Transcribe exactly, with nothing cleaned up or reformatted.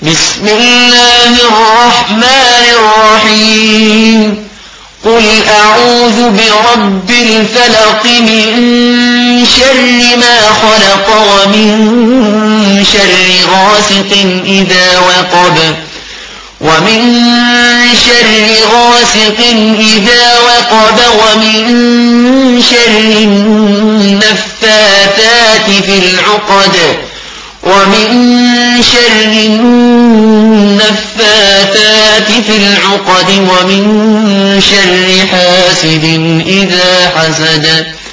بسم الله الرحمن الرحيم قل أعوذ برب الفلق من شر ما خلق ومن شر غاسق إذا وقب ومن شر غاسق إذا وقب ومن شر النفاثات في العقد ومن شر النفاثات في العقد ومن شر حاسد إذا حسد